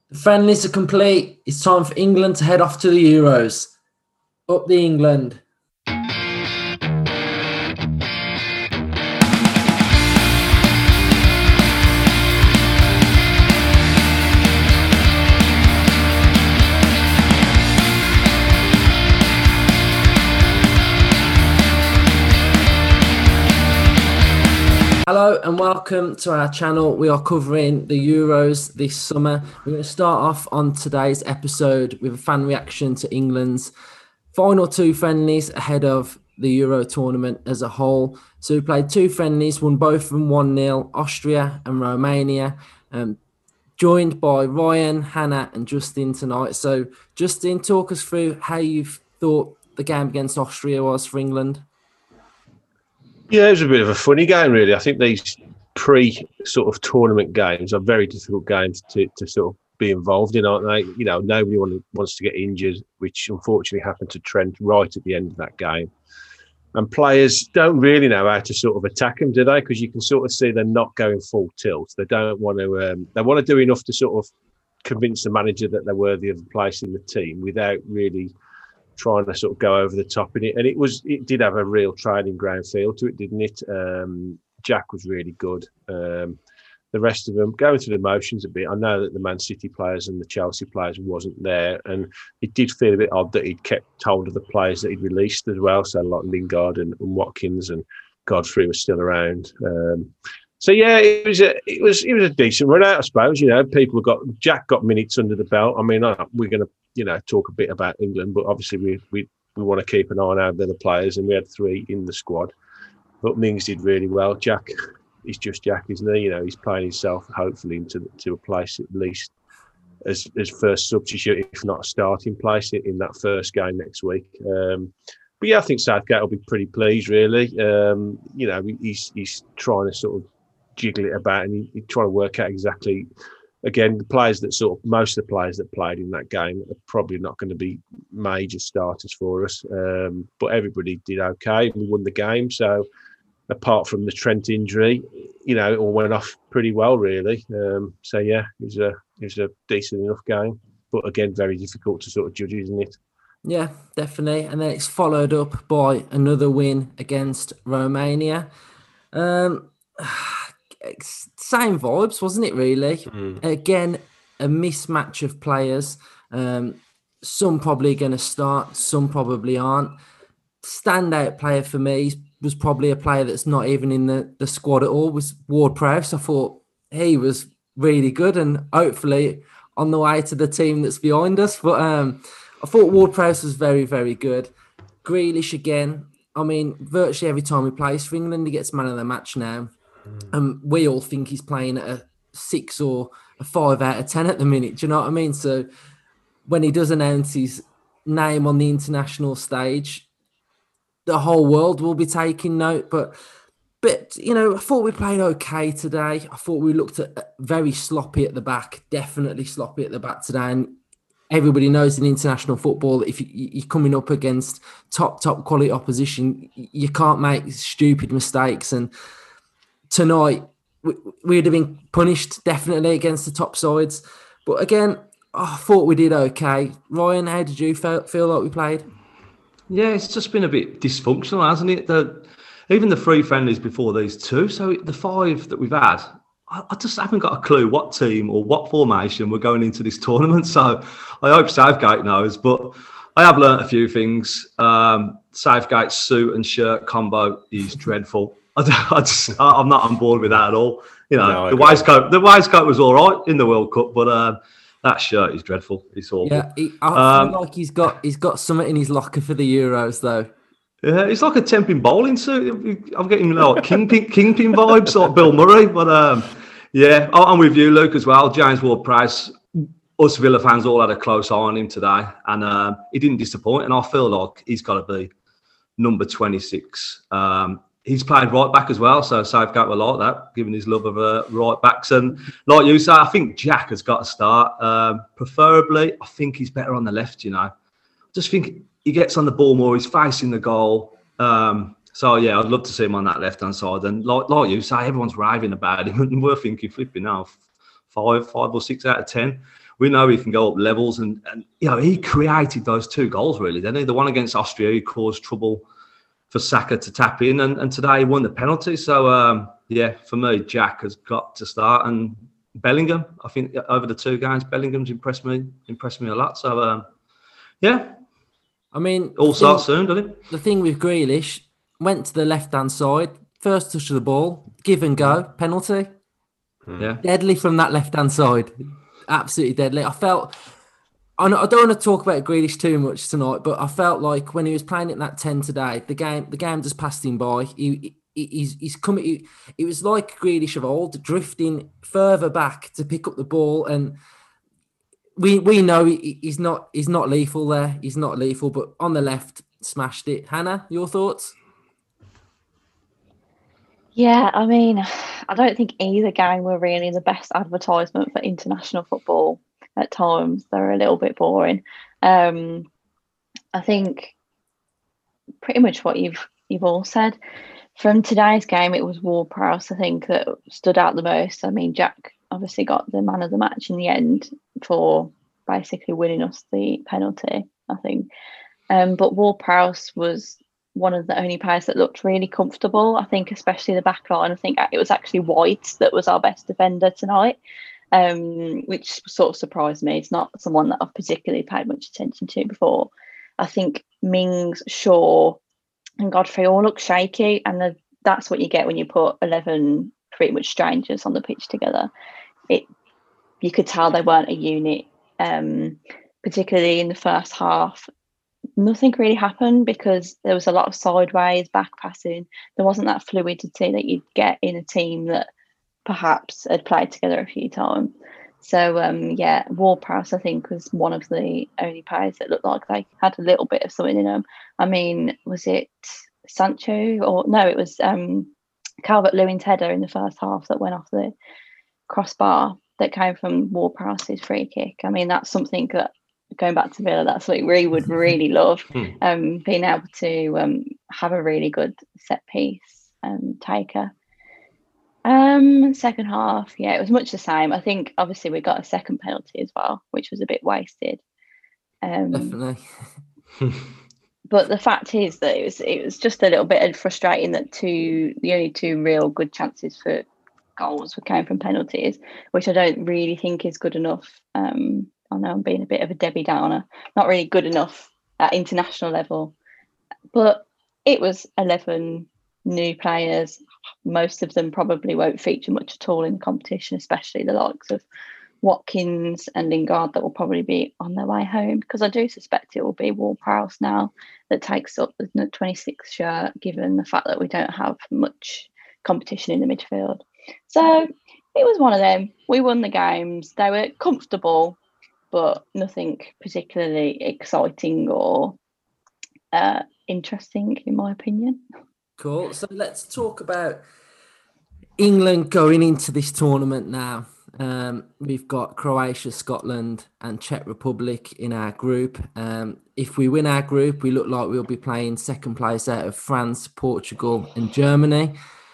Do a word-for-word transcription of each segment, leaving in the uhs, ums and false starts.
The friendlies are complete. It's time for England to head off to the Euros. Up the England. Hello and welcome to our channel. We are covering the Euros this summer. We're going to start off on today's episode with a fan reaction to England's final two friendlies ahead of the Euro tournament as a whole. So we played two friendlies, won both from one nil, Austria and Romania. Um, joined by Ryan, Hannah and Justin tonight. So Justin, talk us through how you thought the game against Austria was for England. Yeah, it was a bit of a funny game, really. I think these pre-sort of tournament games are very difficult games to, to sort of be involved in, aren't they? You know, nobody want, wants to get injured, which unfortunately happened to Trent right at the end of that game. And players don't really know how to sort of attack them, do they? Because you can sort of see they're not going full tilt. They don't want to. Um, they want to do enough to sort of convince the manager that they're worthy of a place in the team without really trying to sort of go over the top in it. And it was, it did have a real training ground feel to it, didn't it? Um, Jack was really good. Um, the rest of them going through the motions a bit. I know that the Man City players and the Chelsea players wasn't there, and it did feel a bit odd that he'd kept hold of the players that he'd released as well. So like Lingard and, and Watkins and Godfrey was still around. Um, so yeah, it was a it was it was a decent run out, I suppose. You know, people got Jack got minutes under the belt. I mean, uh, we're going to you know talk a bit about England, but obviously we we we want to keep an eye on our other players, and we had three in the squad. But Mings did really well. Jack, he's just Jack, isn't he? You know, he's playing himself hopefully into to a place at least as as first substitute, if not a starting place in, in that first game next week. Um, but yeah, I think Southgate will be pretty pleased. Really, um, you know, he's he's trying to sort of jiggle it about, and he, he's trying to work out exactly. Again, the players that sort of most of the players that played in that game are probably not going to be major starters for us. Um, but everybody did okay. We won the game, so apart from the Trent injury, you know, it all went off pretty well, really. Um, so yeah, it was a it was a decent enough game, but again, very difficult to sort of judge, isn't it? Yeah, definitely. And then it's followed up by another win against Romania. Um, same vibes, wasn't it, really? Mm. Again, a mismatch of players. Um, some probably going to start, some probably aren't. Standout player for me was probably a player that's not even in the, the squad at all, was Ward-Prowse. I thought he was really good and hopefully on the way to the team that's behind us. But um, I thought Ward-Prowse was very, very good. Grealish again. I mean, virtually every time he plays for England, he gets man of the match now. And um, we all think he's playing at a six or a five out of ten at the minute. Do you know what I mean? So when he does announce his name on the international stage, the whole world will be taking note. But, but you know, I thought we played okay today. I thought we looked at very sloppy at the back, definitely sloppy at the back today. And everybody knows in international football, if you're coming up against top, top quality opposition, you can't make stupid mistakes. And tonight, we'd have been punished definitely against the top sides. But again, I thought we did okay. Ryan, how did you feel, feel like we played? Yeah, it's just been a bit dysfunctional, hasn't it? The, even the three friendlies before these two. So the five that we've had, I, I just haven't got a clue what team or what formation we're going into this tournament. So I hope Southgate knows. But I have learnt a few things. Um, Southgate's suit and shirt combo is dreadful. I, I just, I'm not on board with that at all. You know, no, the waistcoat, the waistcoat was all right in the World Cup, but uh, that shirt is dreadful. It's awful. Yeah, he, I um, feel like he's got he's got something in his locker for the Euros, though. Yeah, it's like a temping bowling suit. I'm getting like kingpin, kingpin vibes, like Bill Murray. But um, yeah, I'm with you, Luke, as well. James Ward-Prowse. Us Villa fans all had a close eye on him today, and uh, he didn't disappoint. And I feel like he's got to be number twenty-six. Um, He's played right back as well, so Southgate will like that, given his love of uh, right backs. And like you say, I think Jack has got to start. Um, preferably, I think he's better on the left, you know. I just think he gets on the ball more, he's facing the goal. Um, so, yeah, I'd love to see him on that left-hand side. And like, like you say, everyone's raving about him, and we're thinking, flipping now, five, five or six out of ten. we know he can go up levels, and, and you know, he created those two goals really, didn't he? The one against Austria, he caused trouble for Saka to tap in, and, and today he won the penalty. So um, yeah, for me, Jack has got to start, and Bellingham, I think over the two games, Bellingham's impressed me, impressed me a lot. So um, yeah, I mean, all starts soon, doesn't it? The thing with Grealish, went to the left hand side, first touch of the ball, give and go, penalty. Yeah, deadly from that left hand side, absolutely deadly. I felt. I don't want to talk about Grealish too much tonight, but I felt like when he was playing at that ten today, the game the game just passed him by. He, he he's he's coming. He, it was like Grealish of old, drifting further back to pick up the ball, and we we know he, he's not he's not lethal there. He's not lethal, but on the left, smashed it. Hannah, your thoughts? Yeah, I mean, I don't think either game were really the best advertisement for international football. At times, they're a little bit boring. Um, I think pretty much what you've you've all said. From today's game, it was Ward-Prowse, I think, that stood out the most. I mean, Jack obviously got the man of the match in the end for basically winning us the penalty, I think. Um, but Ward-Prowse was one of the only players that looked really comfortable. I think, especially the back line. I think it was actually White that was our best defender tonight. Um, which sort of surprised me. It's not someone that I've particularly paid much attention to before. I think Mings, Shaw and Godfrey all look shaky, and the, that's what you get when you put eleven pretty much strangers on the pitch together. It you could tell they weren't a unit, um, particularly in the first half. Nothing really happened because there was a lot of sideways, back passing. There wasn't that fluidity that you'd get in a team that perhaps had played together a few times. So, um, yeah, Ward-Prowse, I think, was one of the only players that looked like they had a little bit of something in them. I mean, was it Sancho? Or no, it was um, Calvert-Lewin's header in the first half that went off the crossbar that came from Ward-Prowse's free kick. I mean, that's something that, going back to Villa, that's what we would really love, um, being able to um, have a really good set piece um, taker. Um, second half, yeah, it was much the same. I think obviously we got a second penalty as well, which was a bit wasted. Um, Definitely. But the fact is that it was it was just a little bit frustrating that two the only two real good chances for goals came from penalties, which I don't really think is good enough. Um, I know I'm being a bit of a Debbie Downer, not really good enough at international level, but it was eleven new players. Most of them probably won't feature much at all in the competition, especially the likes of Watkins and Lingard that will probably be on their way home, because I do suspect it will be Ward-Prowse now that takes up the twenty-sixth shirt, given the fact that we don't have much competition in the midfield. So it was one of them. We won the games. They were comfortable, but nothing particularly exciting or uh, interesting, in my opinion. Cool. So let's talk about England going into this tournament now. Um, we've got Croatia, Scotland and Czech Republic in our group. Um, if we win our group, we look like we'll be playing second place out of France, Portugal and Germany.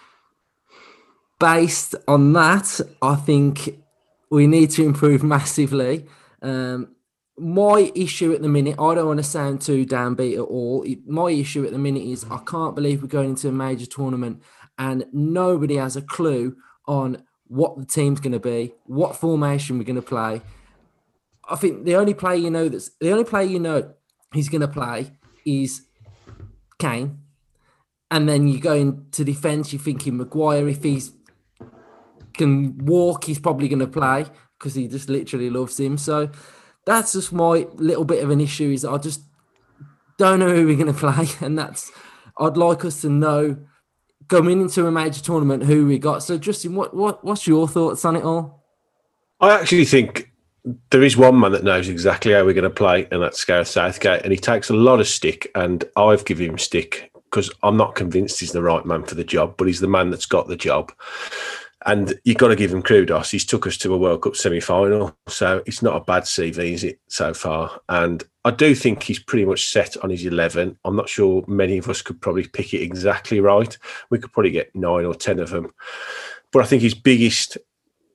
Based on that, I think we need to improve massively. Um, My issue at the minute, I don't want to sound too downbeat at all. My issue at the minute is I can't believe we're going into a major tournament and nobody has a clue on what the team's going to be, what formation we're going to play. I think the only player you know that's the only player you know he's going to play is Kane. And then you go into defence, you're thinking Maguire, if he's can walk, he's probably going to play because he just literally loves him. So that's just my little bit of an issue, is I just don't know who we're going to play. And that's, I'd like us to know going into a major tournament who we got. So Justin, what, what what's your thoughts on it all? I actually think there is one man that knows exactly how we're going to play, and that's Gareth Southgate. And he takes a lot of stick, and I've given him stick because I'm not convinced he's the right man for the job, but he's the man that's got the job. And you've got to give him kudos. He's took us to a World Cup semi-final, so it's not a bad C V, is it, so far? And I do think he's pretty much set on his eleven. I'm not sure many of us could probably pick it exactly right. We could probably get nine or ten of them. But I think his biggest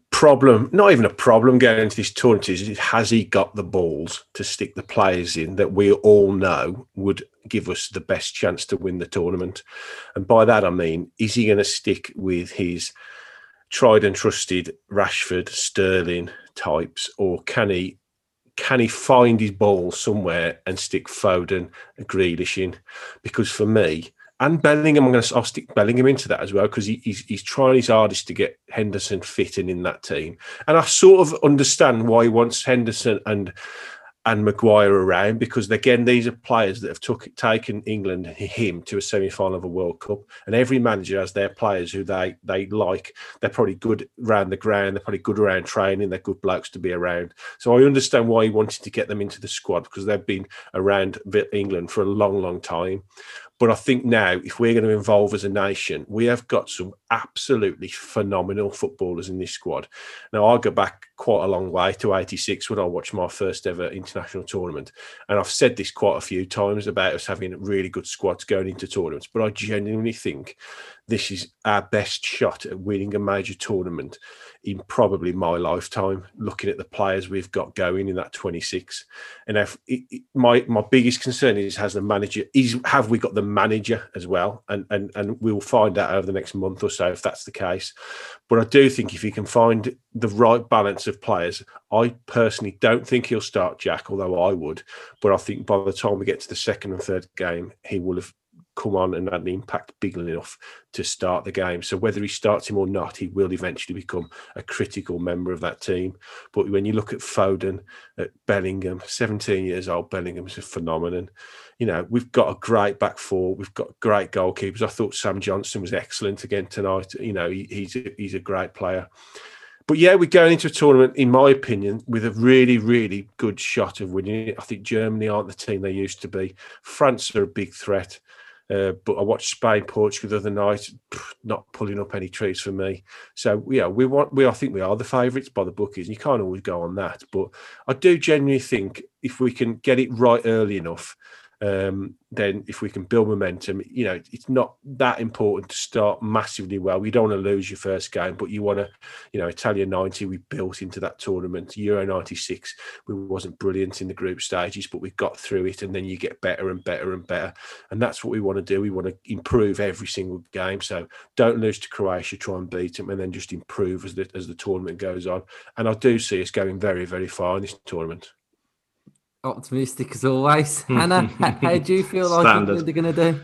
problem, not even a problem going into this tournament, is has he got the balls to stick the players in that we all know would give us the best chance to win the tournament? And by that I mean, is he going to stick with his tried and trusted Rashford, Sterling types, or can he can he find his ball somewhere and stick Foden and Grealish in? Because for me, and Bellingham, I'm going to I'll stick Bellingham into that as well, because he, he's he's trying his hardest to get Henderson fitting in that team, and I sort of understand why he wants Henderson and and Maguire around, because again, these are players that have took taken England him to a semi-final of a World Cup, and every manager has their players who they they like. They're probably good around the ground. They're probably good around training. They're good blokes to be around. So I understand why he wanted to get them into the squad, because they've been around England for a long, long time. But I think now, if we're going to evolve as a nation, we have got some absolutely phenomenal footballers in this squad. Now, I go back quite a long way to eighty-six when I watched my first ever international tournament. And I've said this quite a few times about us having really good squads going into tournaments. But I genuinely think this is our best shot at winning a major tournament in probably my lifetime, looking at the players we've got going in that twenty-six. And if it, it, my my biggest concern is, has the manager, is have we got the manager as well? And, and, and we'll find out over the next month or so if that's the case. But I do think if he can find the right balance of players, I personally don't think he'll start Jack, although I would. But I think by the time we get to the second and third game, he will have come on and had an impact big enough to start the game. So whether he starts him or not, he will eventually become a critical member of that team. But when you look at Foden, at Bellingham, seventeen years old, Bellingham is a phenomenon. You know, we've got a great back four. We've got great goalkeepers. I thought Sam Johnson was excellent again tonight. You know, he, he's a, he's a great player. But yeah, we're going into a tournament, in my opinion, with a really, really good shot of winning it. I think Germany aren't the team they used to be. France are a big threat. Uh, but I watched Spain, Portugal the other night, not pulling up any trees for me. So yeah, we want, we I think we are the favourites by the bookies. And you can't always go on that, but I do genuinely think if we can get it right early enough, um, then if we can build momentum, you know, it's not that important to start massively well. You don't want to lose your first game, but you want to, you know, Italia ninety, we built into that tournament. Euro ninety-six, we wasn't brilliant in the group stages, but we got through it, and then you get better and better and better. And that's what we want to do. We want to improve every single game. So don't lose to Croatia, try and beat them, and then just improve as the, as the tournament goes on. And I do see us going very, very far in this tournament. Optimistic as always. Hannah, how do you feel like England are going to do?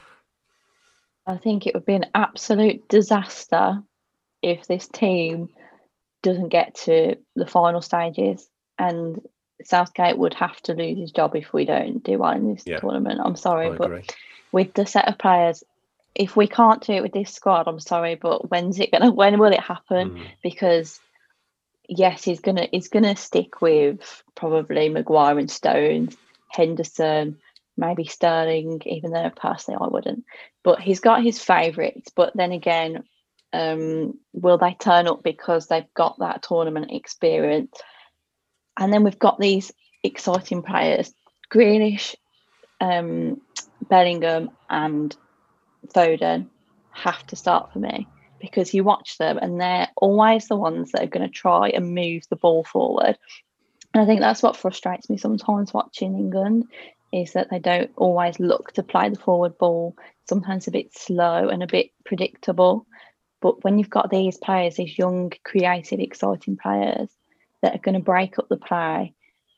I think it would be an absolute disaster if this team doesn't get to the final stages, and Southgate would have to lose his job if we don't do well in this yeah. tournament. I'm sorry, I but agree. With the set of players, if we can't do it with this squad, I'm sorry, but when's it gonna? When will it happen? Mm. Because yes, he's gonna he's gonna stick with probably Maguire and Stones, Henderson, maybe Sterling, even though personally I wouldn't. But he's got his favourites. But then again, um, will they turn up because they've got that tournament experience? And then we've got these exciting players, Grealish, um, Bellingham and Foden have to start for me, because you watch them and they're always the ones that are going to try and move the ball forward. And I think that's what frustrates me sometimes watching England, is that they don't always look to play the forward ball, sometimes a bit slow and a bit predictable. But when you've got these players, these young, creative, exciting players that are going to break up the play,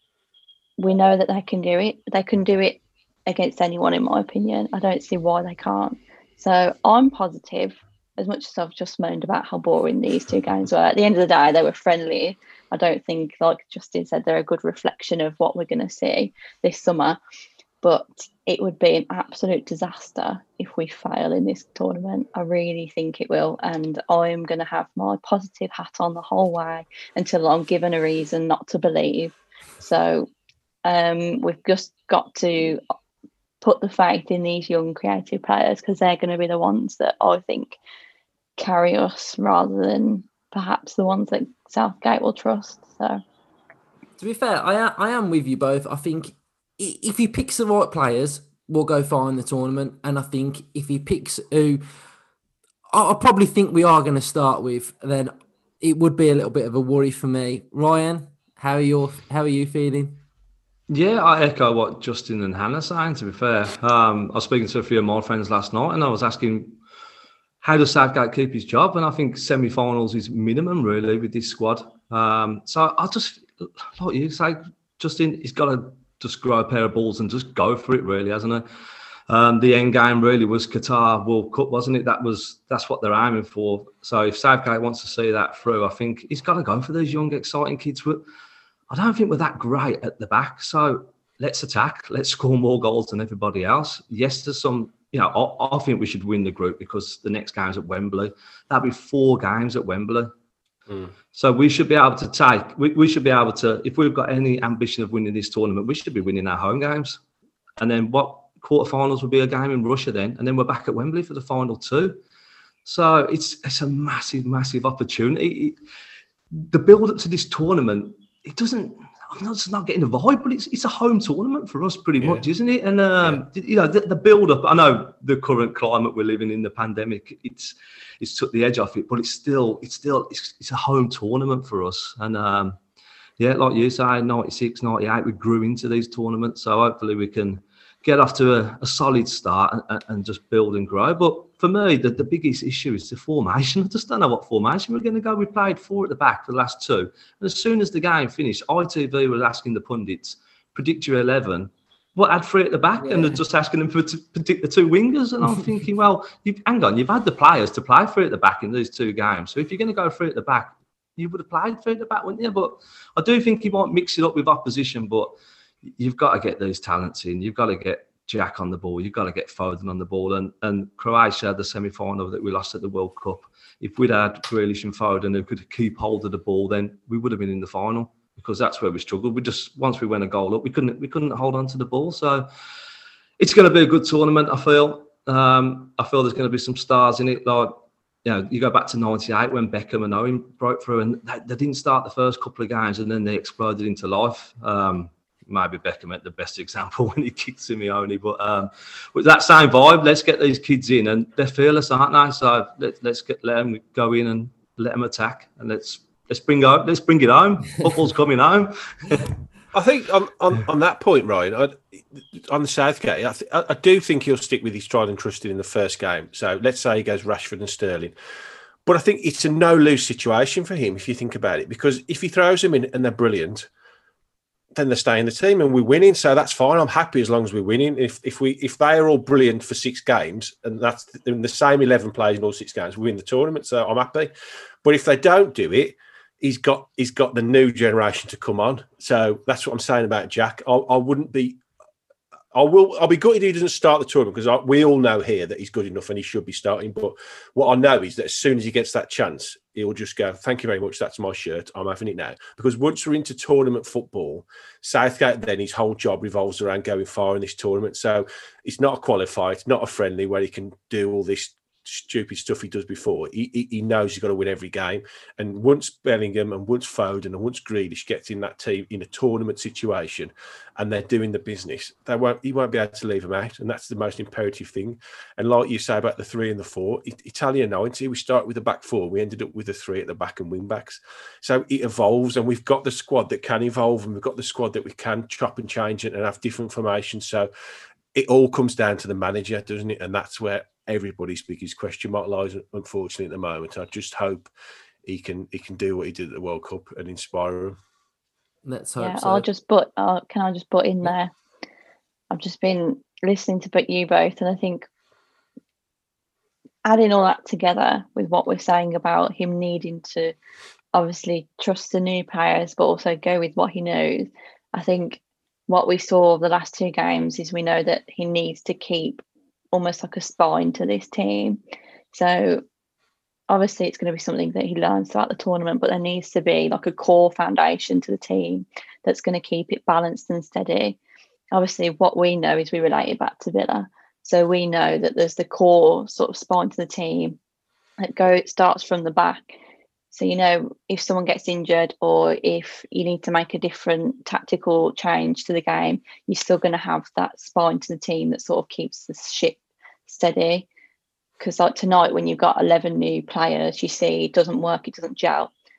we know that they can do it. They can do it against anyone, in my opinion. I don't see why they can't. So I'm positive, as much as I've just moaned about how boring these two games were. At the end of the day, they were friendly. I don't think, like Justin said, they're a good reflection of what we're going to see this summer. But it would be an absolute disaster if we fail in this tournament. I really think it will. And I'm going to have my positive hat on the whole way until I'm given a reason not to believe. So um, we've just got to put the faith in these young creative players, because they're going to be the ones that I think carry us, rather than perhaps the ones that Southgate will trust. So, to be fair, I am, I am with you both. I think if he picks the right players, we'll go far in the tournament. And I think if he picks who I probably think we are going to start with, then it would be a little bit of a worry for me. Ryan, how are you? How are you feeling? Yeah, I echo what Justin and Hannah are saying, to be fair. Um, I was speaking to a few of my friends last night and I was asking, how does Southgate keep his job? And I think semi-finals is minimum, really, with this squad. Um, so I just, like you say, Justin, he's got to just grow a pair of balls and just go for it, really, hasn't he? Um, the end game really was Qatar World Cup, wasn't it? That was that's what they're aiming for. So if Southgate wants to see that through, I think he's got to go for these young, exciting kids. I don't think we're that great at the back. So let's attack. Let's score more goals than everybody else. Yes, there's some, you know, I, I think we should win the group because the next game's at Wembley. That'll be four games at Wembley. Mm. So we should be able to take, we, we should be able to, if we've got any ambition of winning this tournament, we should be winning our home games. And then what quarterfinals will be a game in Russia then, and then we're back at Wembley for the final two. So it's it's a massive, massive opportunity. It, the build up to this tournament, it doesn't, I'm not, just not getting the vibe, but it's it's a home tournament for us pretty yeah. much, isn't it? And, um, yeah. you know, the, the build up, I know the current climate we're living in, the pandemic, it's it's took the edge off it, but it's still, it's still, it's, it's a home tournament for us. And, um, yeah, like you say, ninety-six, ninety-eight, we grew into these tournaments. So hopefully we can get off to a, a solid start and, and just build and grow. But for me, the, the biggest issue is the formation. I just don't know what formation we're going to go. We played four at the back for the last two. And as soon as the game finished, I T V were asking the pundits, predict your eleven. What, had three at the back? Yeah. And they're just asking them for to predict the two wingers. And I'm thinking, well, you've, hang on, you've had the players to play three at the back in these two games. So if you're going to go three at the back, you would have played three at the back, wouldn't you? But I do think you might mix it up with opposition, but you've got to get those talents in. You've got to get Jack on the ball. You've got to get Foden on the ball. And and Croatia, the semi-final that we lost at the World Cup, if we'd had Grealish and Foden who could keep hold of the ball, then we would have been in the final, because that's where we struggled. We just, once we went a goal up, we couldn't we couldn't hold on to the ball. So it's going to be a good tournament, I feel. Um, I feel there's going to be some stars in it. Like, you know, you go back to ninety-eight when Beckham and Owen broke through, and they, they didn't start the first couple of games, and then they exploded into life. Um, maybe Beckham at the best example when he kicked Simeone, but um, with that same vibe, let's get these kids in, and they're fearless, aren't they? So let, let's get let them go in and let them attack, and let's let's bring out let's bring it home. Football's coming home. I think on, on, on that point, Ryan, I, on the Southgate, I, th- I do think he'll stick with his tried and trusted in the first game. So let's say he goes Rashford and Sterling. But I think it's a no-lose situation for him, if you think about it, because if he throws them in and they're brilliant, then they stay in the team and we're winning. So that's fine. I'm happy as long as we're winning. If if we if they are all brilliant for six games and that's the same eleven players in all six games, we win the tournament. So I'm happy. But if they don't do it, he's got he's got the new generation to come on. So that's what I'm saying about Jack. I, I wouldn't be. I will. I'll be gutted if he doesn't start the tournament, because I, we all know here that he's good enough and he should be starting. But what I know is that as soon as he gets that chance, he'll just go, "Thank you very much. That's my shirt. I'm having it now." Because once we're into tournament football, Southgate, then his whole job revolves around going far in this tournament. So it's not a qualifier, it's not a friendly where he can do all this stupid stuff he does before. He, he, he knows he's got to win every game. And once Bellingham and once Foden and once Grealish gets in that team in a tournament situation and they're doing the business, they won't, he won't be able to leave them out. And that's the most imperative thing. And like you say about the three and the four, Italia ninety, we start with the back four. We ended up with the three at the back and wing backs. So it evolves, and we've got the squad that can evolve, and we've got the squad that we can chop and change it and have different formations. So it all comes down to the manager, doesn't it? And that's where everybody's biggest question mark lies, unfortunately, at the moment. I just hope he can he can do what he did at the World Cup and inspire them. Let's hope yeah, so. I'll just put. Uh, can I just put in there? I've just been listening to you both, and I think adding all that together with what we're saying about him needing to obviously trust the new players, but also go with what he knows. I think what we saw the last two games is we know that he needs to keep almost like a spine to this team. So obviously it's going to be something that he learns throughout the tournament, but there needs to be like a core foundation to the team that's going to keep it balanced and steady. Obviously what we know is we relate it back to Villa. So we know that there's the core sort of spine to the team that go, it starts from the back. So, you know, if someone gets injured or if you need to make a different tactical change to the game, you're still going to have that spine to the team that sort of keeps the ship steady. Because like tonight, when you've got eleven new players, you see it doesn't work, it doesn't gel.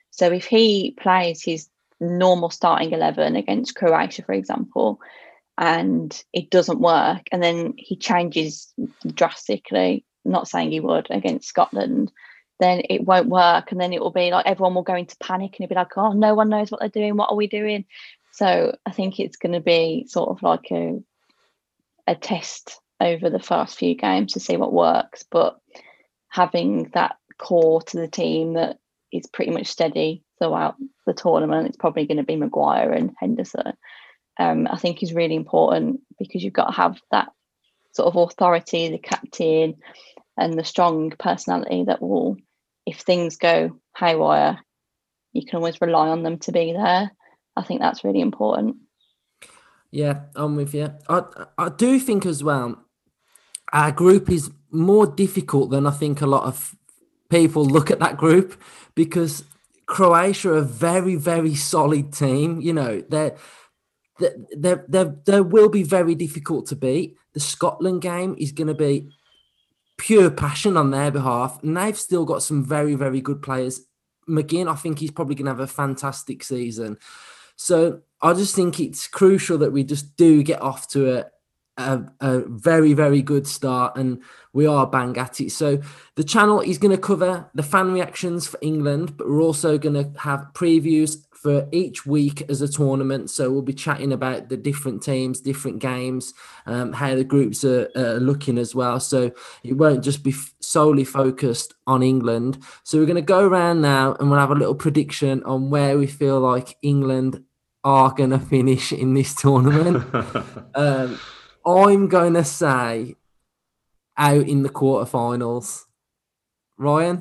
So if he plays his normal starting eleven against Croatia, for example, and it doesn't work, and then he changes drastically, not saying he would against Scotland, then it won't work. And then it will be like everyone will go into panic and it'll be like, oh, no one knows what they're doing. What are we doing? So I think it's going to be sort of like a a test over the first few games to see what works. But having that core to the team that is pretty much steady throughout the tournament, it's probably going to be Maguire and Henderson. Um, I think is really important because you've got to have that sort of authority, the captain, and the strong personality that will, if things go haywire, you can always rely on them to be there. I think that's really important. Yeah, I'm with you. I, I do think as well, our group is more difficult than I think a lot of people look at that group, because Croatia are a very, very solid team. You know, they're, they're, they're, they will be very difficult to beat. The Scotland game is going to be pure passion on their behalf, and they've still got some very, very good players. McGinn, I think he's probably going to have a fantastic season. So I just think it's crucial that we just do get off to a, a, a very, very good start, and we are bang at it. So the channel is going to cover the fan reactions for England, but we're also going to have previews for each week as a tournament. So we'll be chatting about the different teams, different games, um, how the groups are uh, looking as well. So it won't just be f- solely focused on England. So we're going to go around now and we'll have a little prediction on where we feel like England are going to finish in this tournament. um, I'm going to say out in the quarterfinals. Ryan?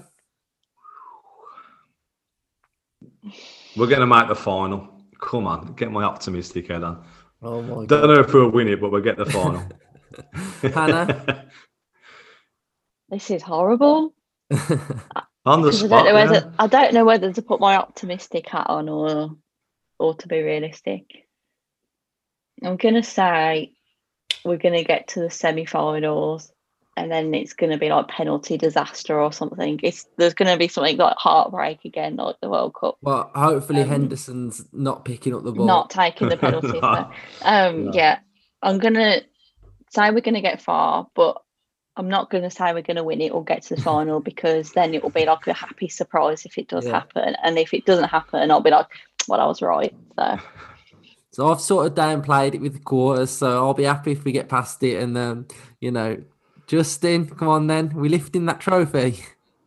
We're going to make the final. Come on, get my optimistic head on. Oh my God. Don't know if we'll win it, but we'll get the final. Hannah? This is horrible. On the I spot, don't know whether yeah. I don't know whether to put my optimistic hat on or or to be realistic. I'm gonna say we're gonna get to the semi-finals, and then it's gonna be like penalty disaster or something. It's there's gonna be something like heartbreak again, like the World Cup. Well, hopefully Um, Henderson's not picking up the ball. Not taking the penalty. No. so, um, No. Yeah, I'm gonna say we're gonna get far, but I'm not gonna say we're gonna win it or get to the final, because then it will be like a happy surprise if it does Yeah. happen, and if it doesn't happen, I'll be like, well, I was right. So. So I've sort of downplayed it with the quarters, so I'll be happy if we get past it. And, um, you know, Justin, come on then. We're lifting that trophy.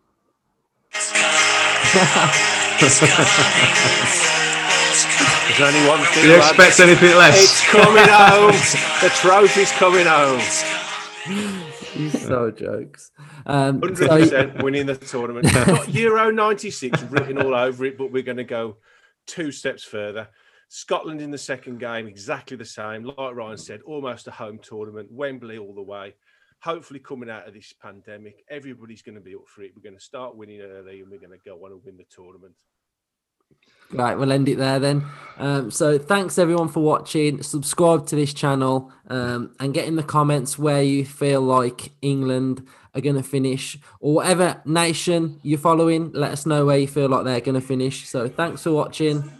There's only one thing. Do you lads. expect anything less? It's coming home. The trophy's coming home. He's so jokes. Um, one hundred so, percent winning the tournament. It's got Euro ninety-six written all over it, but we're going to go two steps further. Scotland in the second game, exactly the same. Like Ryan said, almost a home tournament. Wembley all the way. Hopefully coming out of this pandemic, everybody's going to be up for it. We're going to start winning early and we're going to go on and win the tournament. right, we'll end it there then. Um, so thanks everyone for watching. Subscribe to this channel um, and get in the comments where you feel like England are going to finish, or whatever nation you're following. Let us know where you feel like they're going to finish. So thanks for watching.